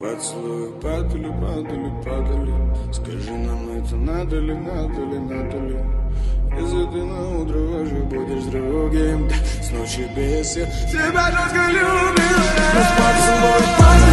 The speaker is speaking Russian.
Поцелуи падали, падали, падали. Скажи нам, это надо ли, надо ли, надо ли? Если ты на утро уже будешь другим, да, с ночи без сил тебя жестко любил. Поцелуи падали.